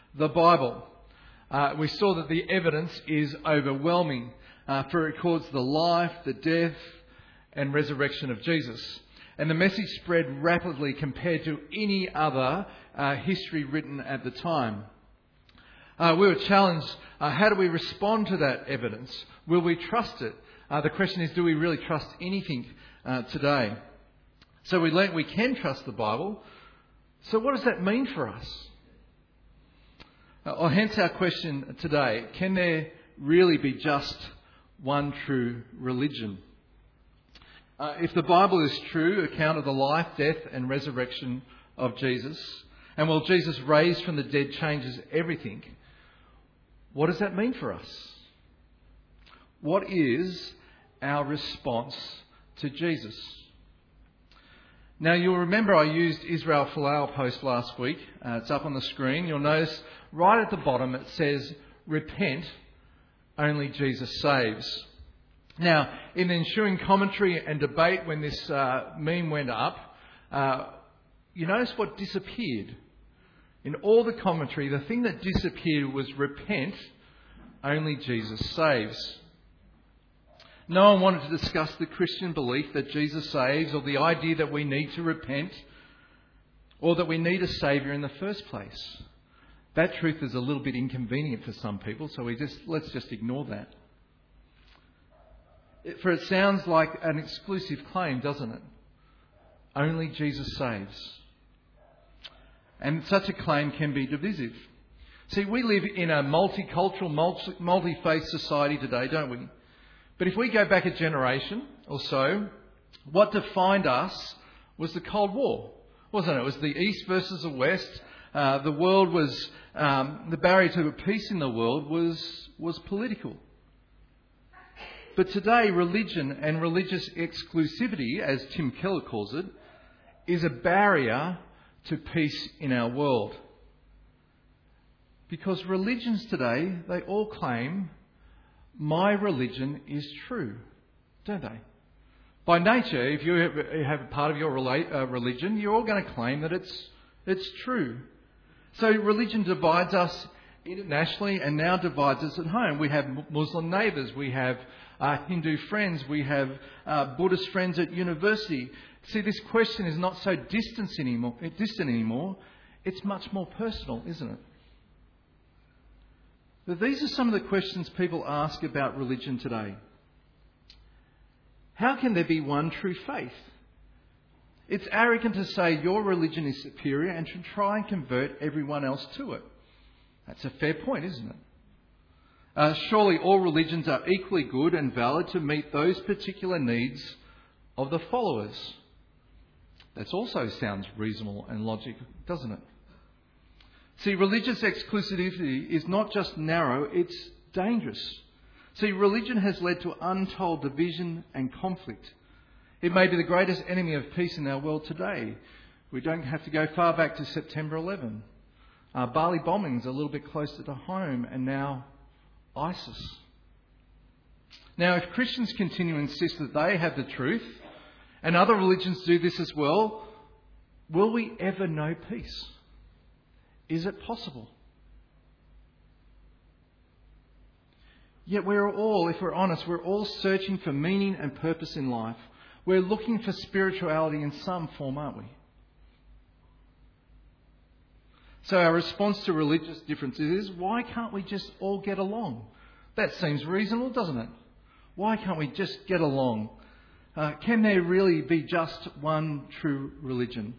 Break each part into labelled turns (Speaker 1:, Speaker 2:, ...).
Speaker 1: the Bible. We saw that the evidence is overwhelming, for it records the life, the death and resurrection of Jesus. And the message spread rapidly compared to any other history written at the time. We were challenged, how do we respond to that evidence? Will we trust it? The question is, do we really trust anything today? So we learnt we can trust the Bible. So what does that mean for us? Hence our question today, can there really be just one true religion? If the Bible is true, account of the life, death and resurrection of Jesus, and while Jesus raised from the dead changes everything, what does that mean for us? What is our response to Jesus? Now, you'll remember I used Israel Folau post last week. It's up on the screen. You'll notice right at the bottom it says, repent, only Jesus saves. Now, in the ensuing commentary and debate when this meme went up, you notice what disappeared. In all the commentary, the thing that disappeared was repent, only Jesus saves. No one wanted to discuss the Christian belief that Jesus saves, or the idea that we need to repent, or that we need a saviour in the first place. That truth is a little bit inconvenient for some people, so let's just ignore that. For it sounds like an exclusive claim, doesn't it? Only Jesus saves. And such a claim can be divisive. See, we live in a multicultural, multi-faith society today, don't we? But if we go back a generation or so, what defined us was the Cold War, wasn't it? It was the East versus the West. The world was, the barrier to peace in the world was political. But today, religion and religious exclusivity, as Tim Keller calls it, is a barrier to peace in our world. Because religions today, they all claim, my religion is true, don't they? By nature, if you have a part of your religion, you're all going to claim that it's true. So religion divides us internationally and now divides us at home. We have Muslim neighbours, we have Hindu friends, we have Buddhist friends at university. See, this question is not so distant anymore. It's much more personal, isn't it? But these are some of the questions people ask about religion today. How can there be one true faith? It's arrogant to say your religion is superior and to try and convert everyone else to it. That's a fair point, isn't it? Surely all religions are equally good and valid to meet those particular needs of the followers. That also sounds reasonable and logical, doesn't it? See, religious exclusivity is not just narrow, it's dangerous. See, religion has led to untold division and conflict. It may be the greatest enemy of peace in our world today. We don't have to go far back to September 11. Bali bombings a little bit closer to home, and now ISIS. Now, if Christians continue to insist that they have the truth, and other religions do this as well, will we ever know peace? Is it possible? Yet we're all, if we're honest, we're all searching for meaning and purpose in life. We're looking for spirituality in some form, aren't we? So our response to religious differences is, why can't we just all get along? That seems reasonable, doesn't it? Why can't we just get along? Can there really be just one true religion?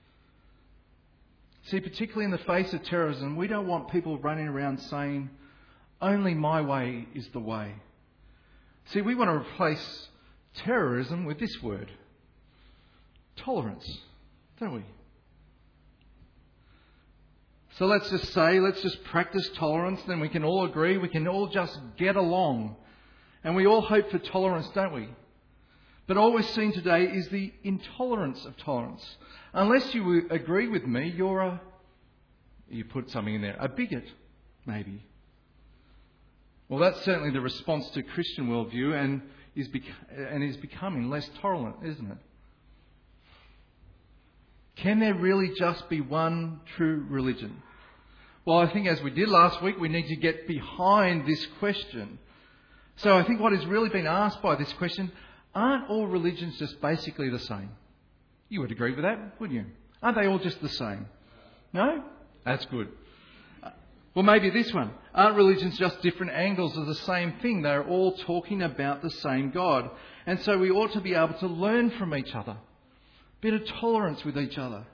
Speaker 1: See, particularly in the face of terrorism, we don't want people running around saying, only my way is the way. See, we want to replace terrorism with this word, tolerance, don't we? So let's just practice tolerance, then we can all agree, we can all just get along. And we all hope for tolerance, don't we? But all we're seeing today is the intolerance of tolerance. Unless you agree with me, you put something in there, a bigot, maybe. Well, that's certainly the response to Christian worldview and is becoming less tolerant, isn't it? Can there really just be one true religion? Well, I think as we did last week, we need to get behind this question. So I think what is really being asked by this question, aren't all religions just basically the same? You would agree with that, wouldn't you? Aren't they all just the same? No? That's good. Well, maybe this one. Aren't religions just different angles of the same thing? They're all talking about the same God. And so we ought to be able to learn from each other. A bit of tolerance with each other.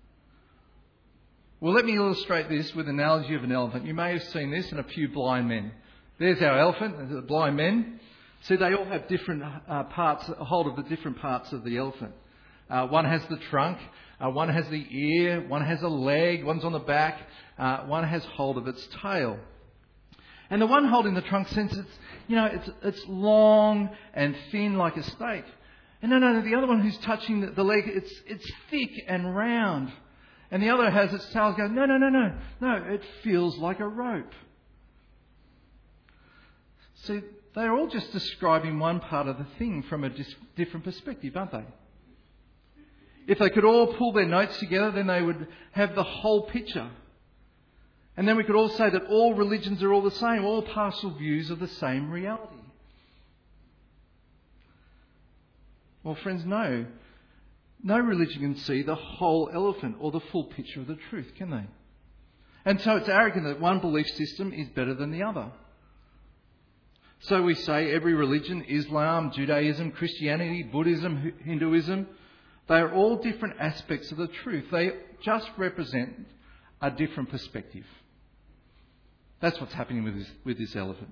Speaker 1: Well, let me illustrate this with an analogy of an elephant. You may have seen this in A Few Blind Men. There's our elephant, the blind men. See, they all have different parts, hold of the different parts of the elephant. One has the trunk, one has the ear, one has a leg, one's on the back, one has hold of its tail. And the one holding the trunk, since it's long and thin like a steak. And no, the other one who's touching the leg, it's thick and round. And the other has its tail going, no, it feels like a rope. See, they're all just describing one part of the thing from a different perspective, aren't they? If they could all pull their notes together, then they would have the whole picture. And then we could all say that all religions are all the same, all partial views of the same reality. Well, friends, no. No religion can see the whole elephant or the full picture of the truth, can they? And so it's arrogant that one belief system is better than the other. So we say every religion, Islam, Judaism, Christianity, Buddhism, Hinduism, they are all different aspects of the truth. They just represent a different perspective. That's what's happening with this elephant.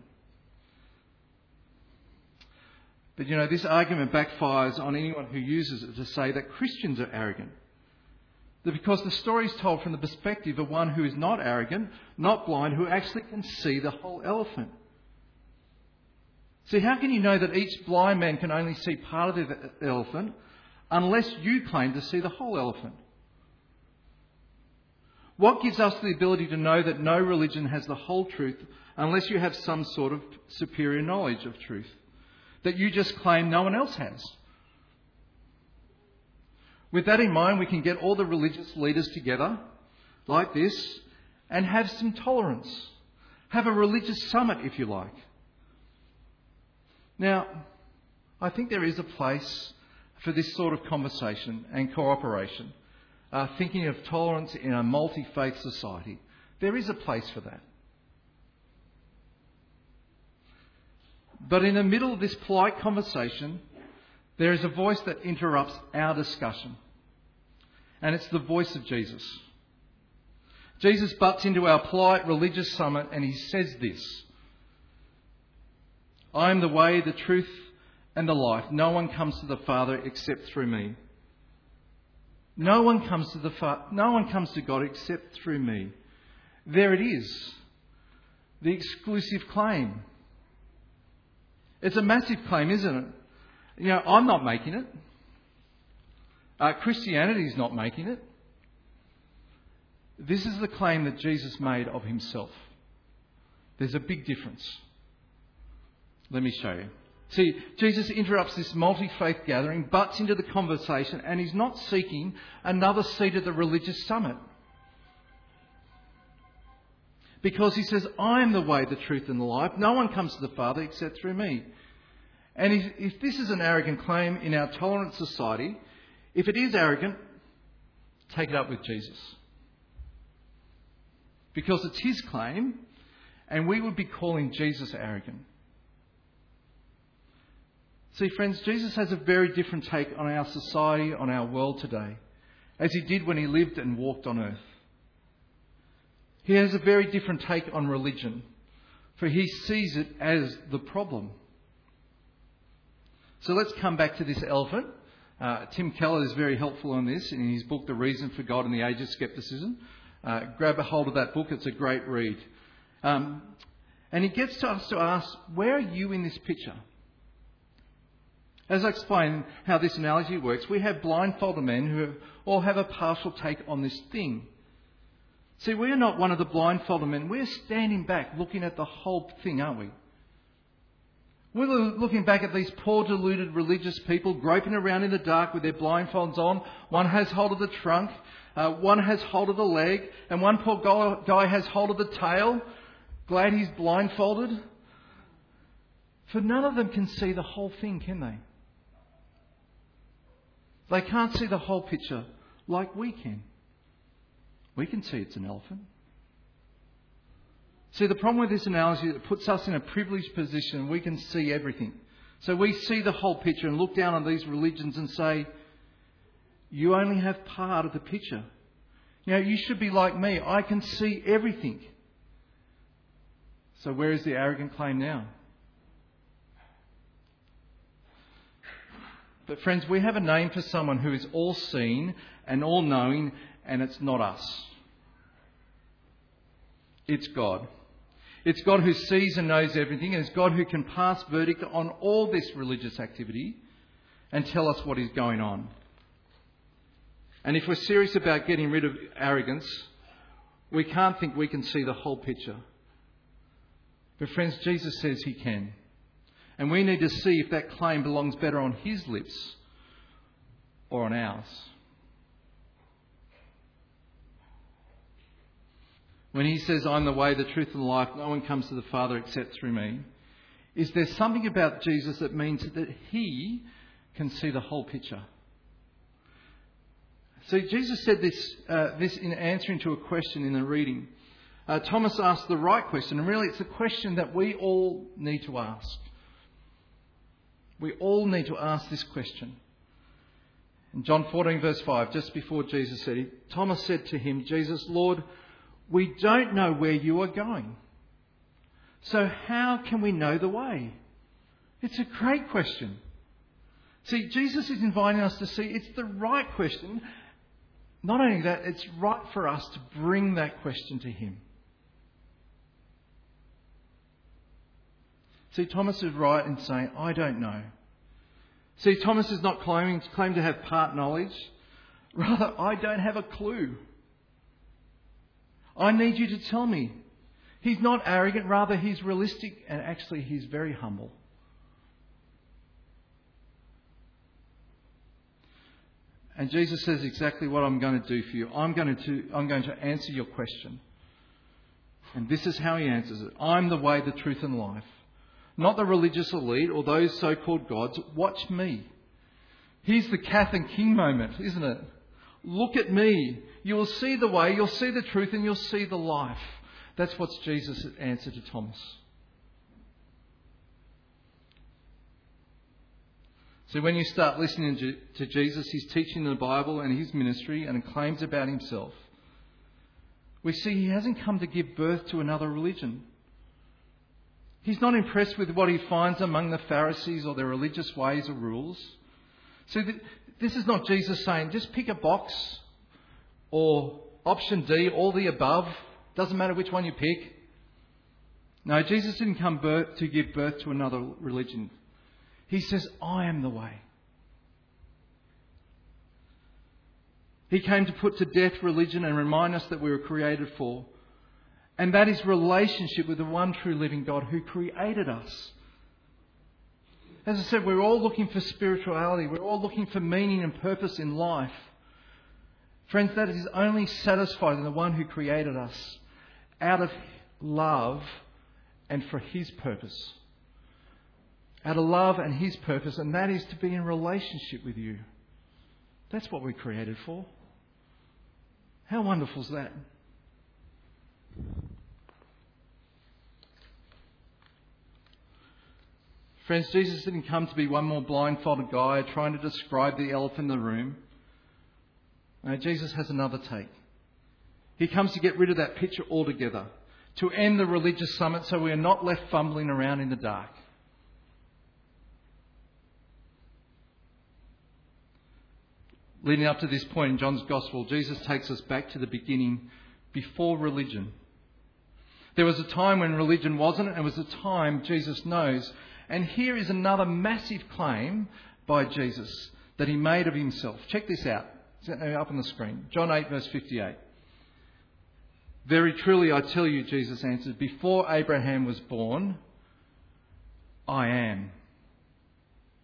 Speaker 1: But this argument backfires on anyone who uses it to say that Christians are arrogant. That because the story is told from the perspective of one who is not arrogant, not blind, who actually can see the whole elephant. See, how can you know that each blind man can only see part of the elephant unless you claim to see the whole elephant? What gives us the ability to know that no religion has the whole truth unless you have some sort of superior knowledge of truth that you just claim no one else has? With that in mind, we can get all the religious leaders together like this and have some tolerance. Have a religious summit, if you like. Now, I think there is a place for this sort of conversation and cooperation. Thinking of tolerance in a multi-faith society. There is a place for that. But in the middle of this polite conversation, there is a voice that interrupts our discussion. And it's the voice of Jesus. Jesus butts into our polite religious summit and he says this: I am the way, the truth and the life. No one comes to the Father except through me. No one comes to God except through me. There it is. The exclusive claim. It's a massive claim, isn't it? I'm not making it. Christianity's not making it. This is the claim that Jesus made of himself. There's a big difference. Let me show you. See, Jesus interrupts this multi-faith gathering, butts into the conversation, and he's not seeking another seat at the religious summit. Because he says, I am the way, the truth and the life. No one comes to the Father except through me. And if this is an arrogant claim in our tolerant society, if it is arrogant, take it up with Jesus. Because it's his claim, and we would be calling Jesus arrogant. See, friends, Jesus has a very different take on our society, on our world today, as he did when he lived and walked on earth. He has a very different take on religion, for he sees it as the problem. So let's come back to this elephant. Tim Keller is very helpful on this in his book, The Reason for God in the Age of Skepticism. Grab a hold of that book. It's a great read. And he gets us to ask, where are you in this picture? As I explain how this analogy works, we have blindfolded men who all have a partial take on this thing. See, we're not one of the blindfolded men. We're standing back looking at the whole thing, aren't we? We're looking back at these poor deluded religious people groping around in the dark with their blindfolds on. One has hold of the trunk. One has hold of the leg, and one poor guy has hold of the tail. Glad he's blindfolded. For none of them can see the whole thing, can they? They can't see the whole picture like we can. We can see it's an elephant. See, the problem with this analogy is it puts us in a privileged position. We can see everything. So we see the whole picture and look down on these religions and say, you only have part of the picture. You know, you should be like me. I can see everything. So where is the arrogant claim now? But friends, we have a name for someone who is all-seeing and all-knowing, and it's not us. It's God. It's God who sees and knows everything, and it's God who can pass verdict on all this religious activity and tell us what is going on. And if we're serious about getting rid of arrogance, we can't think we can see the whole picture. But friends, Jesus says he can. And we need to see if that claim belongs better on his lips or on ours. When he says, I'm the way, the truth and the life, no one comes to the Father except through me, is there something about Jesus that means that he can see the whole picture? See, Jesus said this in answering to a question in the reading. Thomas asked the right question, and really it's a question that we all need to ask. We all need to ask this question. In John 14 verse 5, just before Jesus said it, Thomas said to him, Jesus, Lord, we don't know where you are going. So how can we know the way? It's a great question. See, Jesus is inviting us to see it's the right question. Not only that, it's right for us to bring that question to him. See, Thomas is right in saying, I don't know. See, Thomas is not claiming to have part knowledge. Rather, I don't have a clue. I need you to tell me. He's not arrogant, rather he's realistic, and actually he's very humble. And Jesus says exactly what I'm going to do for you. I'm going to answer your question. And this is how he answers it. I'm the way, the truth and life. Not the religious elite or those so-called gods. Watch me. Here's the Kath and King moment, isn't it? Look at me. You will see the way, you'll see the truth, and you'll see the life. That's what's Jesus' answer to Thomas. So when you start listening to Jesus, his teaching in the Bible and his ministry and claims about himself, we see he hasn't come to give birth to another religion. He's not impressed with what he finds among the Pharisees or their religious ways or rules. So this is not Jesus saying, just pick a box, or option D, all the above. Doesn't matter which one you pick. No, Jesus didn't come to give birth to another religion. He says, I am the way. He came to put to death religion and remind us that we were created for. And that is relationship with the one true living God who created us. As I said, we're all looking for spirituality. We're all looking for meaning and purpose in life. Friends, that is only satisfied in the one who created us out of love and for his purpose. Out of love and his purpose, and that is to be in relationship with you. That's what we're created for. How wonderful is that? Friends, Jesus didn't come to be one more blindfolded guy trying to describe the elephant in the room. No, Jesus has another take. He comes to get rid of that picture altogether, to end the religious summit so we are not left fumbling around in the dark. Leading up to this point in John's Gospel, Jesus takes us back to the beginning, before religion. There was a time when religion wasn't, and it was a time Jesus knows. And here is another massive claim by Jesus that he made of himself. Check this out. It's up on the screen. John 8 verse 58. Very truly I tell you, Jesus answered, before Abraham was born, I am.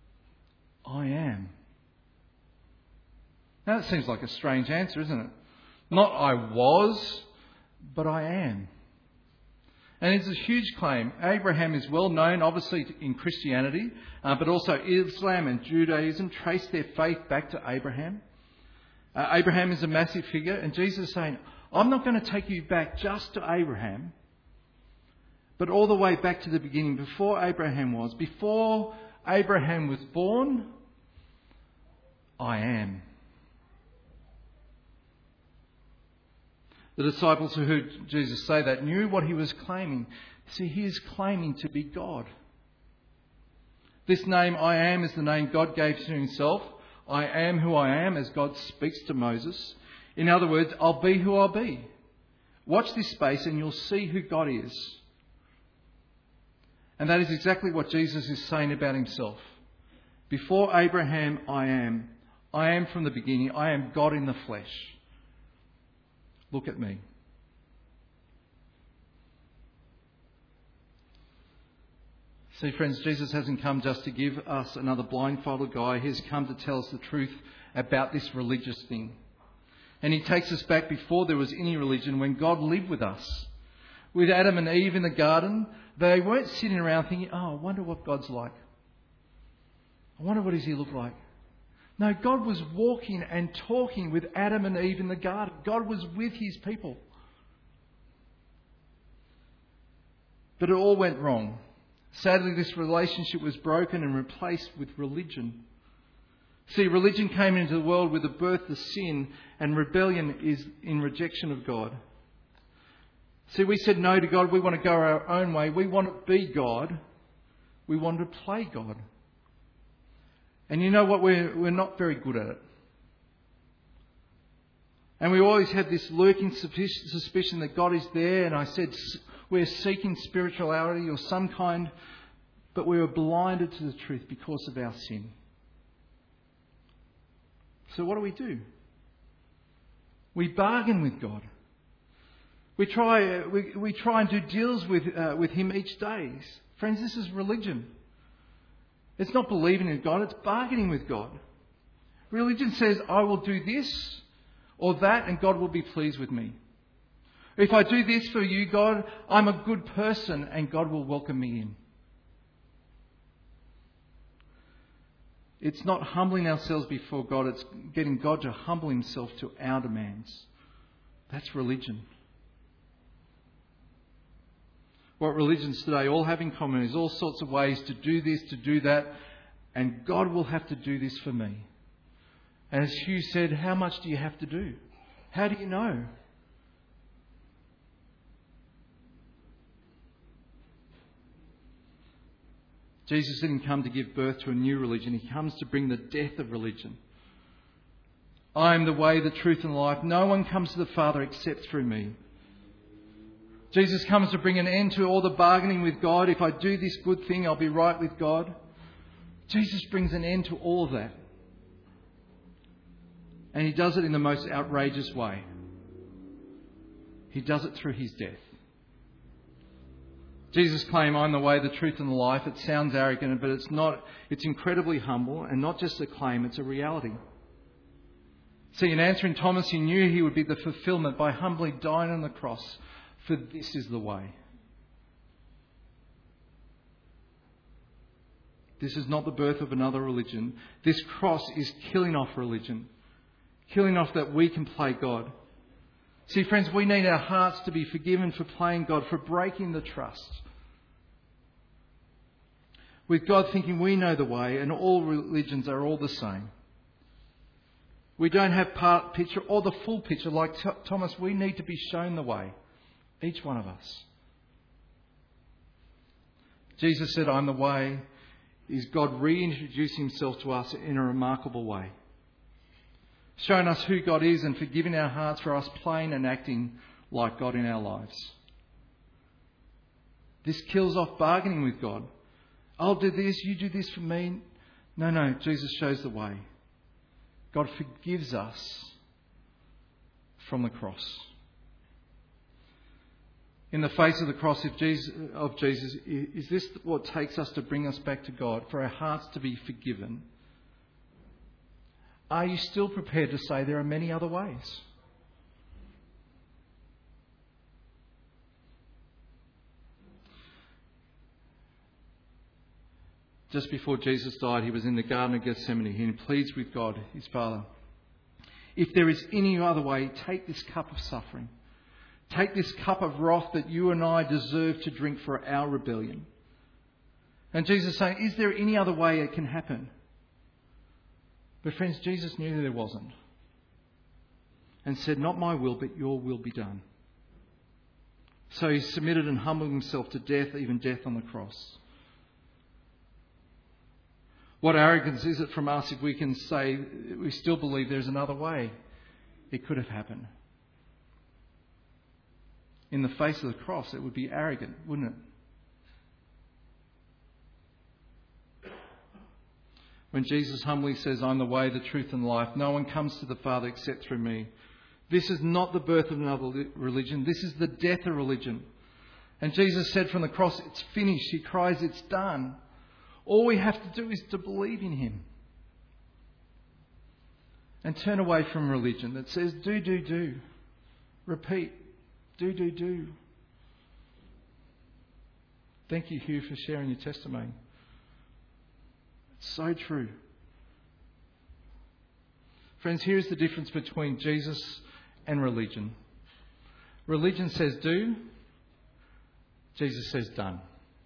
Speaker 1: I am. Now that seems like a strange answer, isn't it? Not I was, but I am. And it's a huge claim. Abraham is well known, obviously, in Christianity, but also Islam and Judaism trace their faith back to Abraham. Abraham is a massive figure, and Jesus is saying, I'm not going to take you back just to Abraham, but all the way back to the beginning, before Abraham was. Before Abraham was born, I am. The disciples who heard Jesus say that knew what he was claiming. See, he is claiming to be God. This name, I am, is the name God gave to himself. I am who I am, as God speaks to Moses. In other words, I'll be who I'll be. Watch this space and you'll see who God is. And that is exactly what Jesus is saying about himself. Before Abraham, I am. I am from the beginning. I am God in the flesh. Look at me. See, friends, Jesus hasn't come just to give us another blindfolded guy. He's come to tell us the truth about this religious thing. And he takes us back before there was any religion, when God lived with us. With Adam and Eve in the garden, they weren't sitting around thinking, oh, I wonder what God's like. I wonder what does he look like. No, God was walking and talking with Adam and Eve in the garden. God was with his people. But it all went wrong. Sadly, this relationship was broken and replaced with religion. See, religion came into the world with the birth of sin, and rebellion is in rejection of God. See, we said no to God. We want to go our own way. We want to be God. We want to play God. And you know what? We're not very good at it. And we always have this lurking suspicion that God is there. And I said we're seeking spirituality or some kind, but we were blinded to the truth because of our sin. So what do? We bargain with God. We try and do deals with him each day. Friends, this is religion. It's not believing in God, it's bargaining with God. Religion says, I will do this or that and God will be pleased with me. If I do this for you, God, I'm a good person and God will welcome me in. It's not humbling ourselves before God, it's getting God to humble himself to our demands. That's religion. What religions today all have in common is all sorts of ways to do this, to do that, and God will have to do this for me. And as Hugh said, how much do you have to do? How do you know? Jesus didn't come to give birth to a new religion. He comes to bring the death of religion. I am the way, the truth and the life. No one comes to the Father except through me. Jesus comes to bring an end to all the bargaining with God. If I do this good thing, I'll be right with God. Jesus brings an end to all of that. And he does it in the most outrageous way. He does it through his death. Jesus' claim, I'm the way, the truth and the life, it sounds arrogant, but it's not. It's incredibly humble, and not just a claim, it's a reality. See, in answering Thomas, he knew he would be the fulfillment by humbly dying on the cross. For this is the way. This is not the birth of another religion. This cross is killing off religion. Killing off that we can play God. See, friends, we need our hearts to be forgiven for playing God, for breaking the trust. With God thinking we know the way and all religions are all the same. We don't have part picture or the full picture. Like Thomas, we need to be shown the way. Each one of us. Jesus said, I'm the way. Is God reintroducing himself to us in a remarkable way. Showing us who God is and forgiving our hearts for us playing and acting like God in our lives. This kills off bargaining with God. I'll do this, you do this for me. No, Jesus shows the way. God forgives us from the cross. In the face of the cross of Jesus, is this what takes us to bring us back to God, for our hearts to be forgiven? Are you still prepared to say there are many other ways? just before Jesus died, he was in the Garden of Gethsemane. He pleads with God, his Father, if there is any other way, take this cup of suffering. Take this cup of wrath that you and I deserve to drink for our rebellion. And Jesus is saying, is there any other way it can happen? But friends, Jesus knew there wasn't. And said, not my will, but your will be done. So he submitted and humbled himself to death, even death on the cross. What arrogance is it from us if we can say we still believe there's another way it could have happened? In the face of the cross, it would be arrogant, wouldn't it? When Jesus humbly says, I'm the way, the truth and life, no one comes to the Father except through me. This is not the birth of another religion. This is the death of religion. And Jesus said from the cross, it's finished. He cries, it's done. All we have to do is to believe in him. And turn away from religion that says, do. Repeat, do. Thank you, Hugh, for sharing your testimony. It's so true. Friends, here's the difference between Jesus and religion. Religion says do. Jesus says done.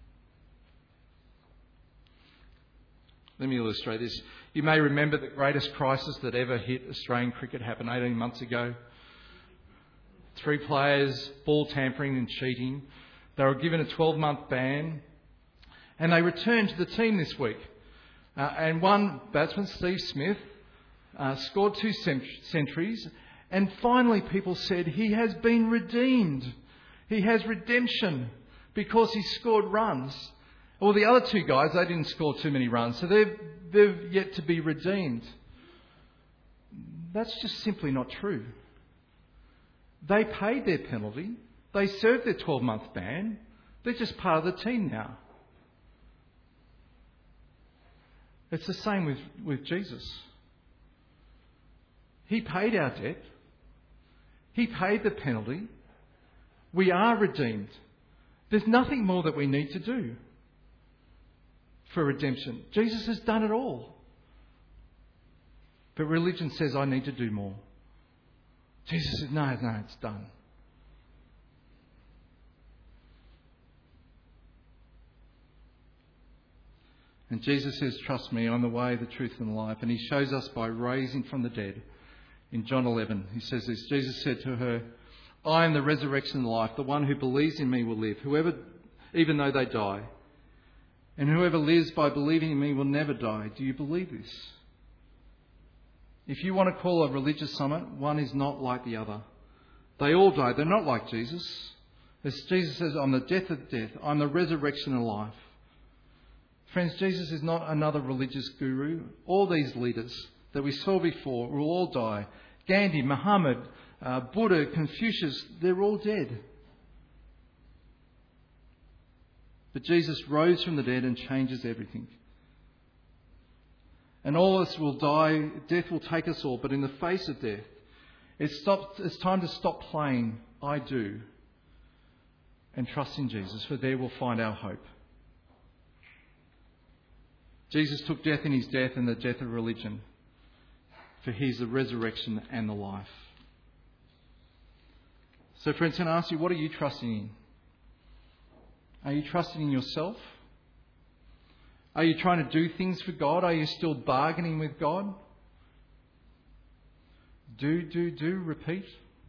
Speaker 1: Let me illustrate this. You may remember the greatest crisis that ever hit Australian cricket happened 18 months ago. 3 players, ball tampering and cheating. They were given a 12-month ban. And they returned to the team this week. And one batsman, Steve Smith, scored 2 centuries. And finally people said he has been redeemed. He has redemption because he scored runs. Well, the other 2 guys, they didn't score too many runs, so they've yet to be redeemed. That's just simply not true. They paid their penalty. They served their 12-month ban. They're just part of the team now. It's the same with Jesus. He paid our debt. He paid the penalty. We are redeemed. There's nothing more that we need to do for redemption. Jesus has done it all. But religion says, I need to do more. Jesus says, no, it's done. And Jesus says, trust me, I'm the way, the truth and the life. And he shows us by raising from the dead. In John 11, he says this, Jesus said to her, I am the resurrection and life. The one who believes in me will live, even though they die. And whoever lives by believing in me will never die. Do you believe this? If you want to call a religious summit, one is not like the other. They all die. They're not like Jesus. As Jesus says, I'm the death of death. I'm the resurrection and life. Friends, Jesus is not another religious guru. All these leaders that we saw before will all die. Gandhi, Muhammad, Buddha, Confucius, they're all dead. But Jesus rose from the dead and changes everything. And all of us will die. Death will take us all. But in the face of death, it's time to stop playing I do and trust in Jesus, for there we'll find our hope. Jesus took death in his death and the death of religion, for he is the resurrection and the life. So friends, can I ask you, what are you trusting in? Are you trusting in yourself? Are you trying to do things for God? Are you still bargaining with God? Do, repeat.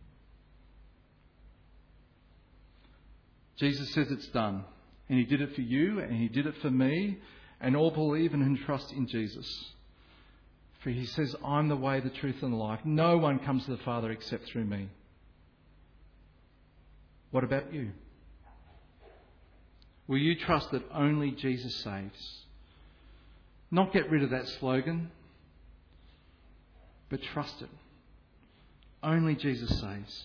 Speaker 1: Jesus says it's done. And he did it for you and he did it for me. And all believe and trust in Jesus. For he says, I'm the way, the truth and the life. No one comes to the Father except through me. What about you? Will you trust that only Jesus saves? Not get rid of that slogan, but trust it. Only Jesus saves.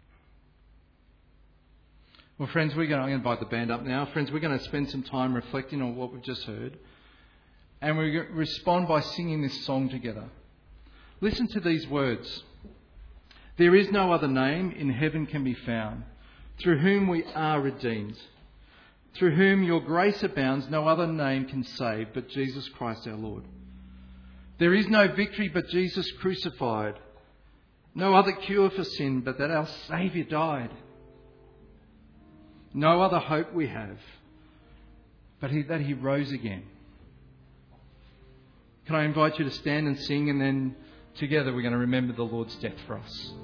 Speaker 1: Well, friends, I'm going to invite the band up now. Friends, we're going to spend some time reflecting on what we've just heard. And we respond by singing this song together. Listen to these words. There is no other name in heaven can be found, through whom we are redeemed. through whom your grace abounds, no other name can save but Jesus Christ our Lord. There is no victory but Jesus crucified, no other cure for sin but that our Saviour died. No other hope we have but that He rose again. Can I invite you to stand and sing, and then together we're going to remember the Lord's death for us.